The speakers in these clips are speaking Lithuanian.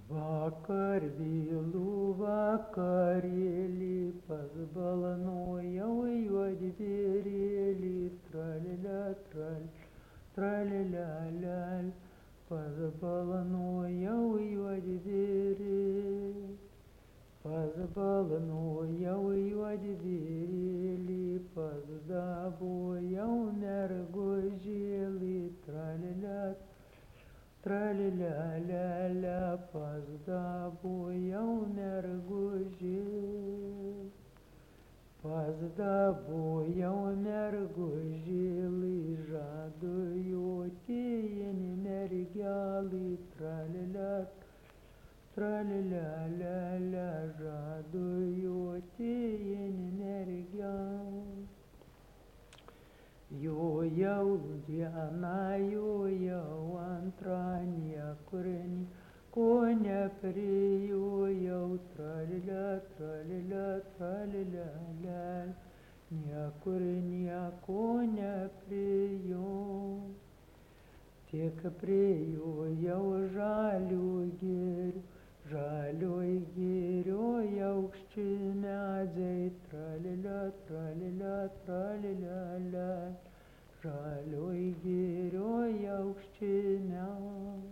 Vakar vėlų vakarėlį pasbalnojau juodbėrėlį, tralilia, tralilia, lel, pasbalnojau juodbėrėlį, pasbalnojau juodbėrėlį, pasdabojau mergužėlį, tralilia, tralilia, lele, pasdabojau mergužėlį, pasdabojau mergužėlį, žadu jotėjanį mergelį, tralilia, tralilia, lele, žadu jotėjanį mergelį. Jojau dieną, jojau antrą, niekur nieko nepriejojau, tralilia, tralilia, tralilia, lel, niekur nieko nepriejojau, tik priejojau žalioj girioj aukšti medžiai, tralilia, tralilia, tralilia, lel, žalioj girioj aukšti medžiai.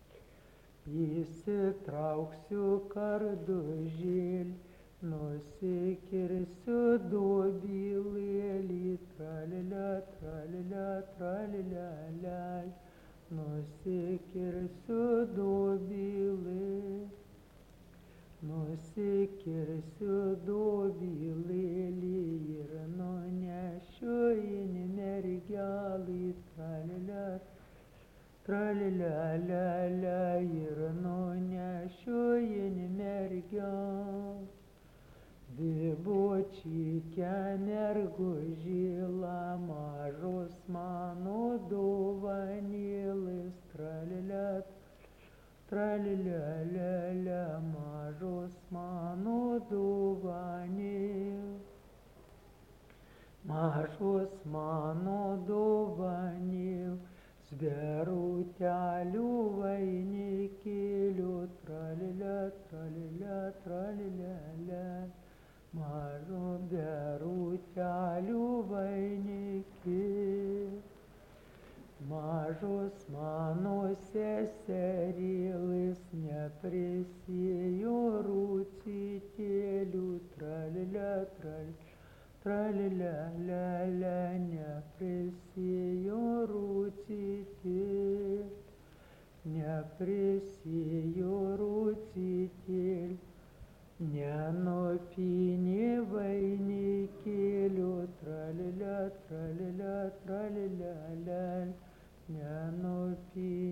Įsitrauksiu kardužėlį, nusikirsiu dobilėlį, tralilia, tralilia, tralilia, lel, nusikirsiu dobilėlį, nusikirsiu dobilėlį ir nunešiu į mergelį, tralilia, tralilia, lele, ir nunešiu į mergelį. Dibočykę mergužėlą, mažos mano dovanėlės, tralilia, tralilia, lele, mažos mano dovanėlės, mažos mano dovanėlės, sverutelių vainikėlių, tralilia, tralilia, tralilia, lel, mažo berutelių vainikėlių, mažos mano seserėlės, neprisėjo rūcytėlių, tralilia, tralilia, tralilia, lele, neprisėjo rūcytėlių, neprisėjo rūcytėlių, nenupynė vainikėlių, tralilia, tralilia, tralilia, lel, nenupynė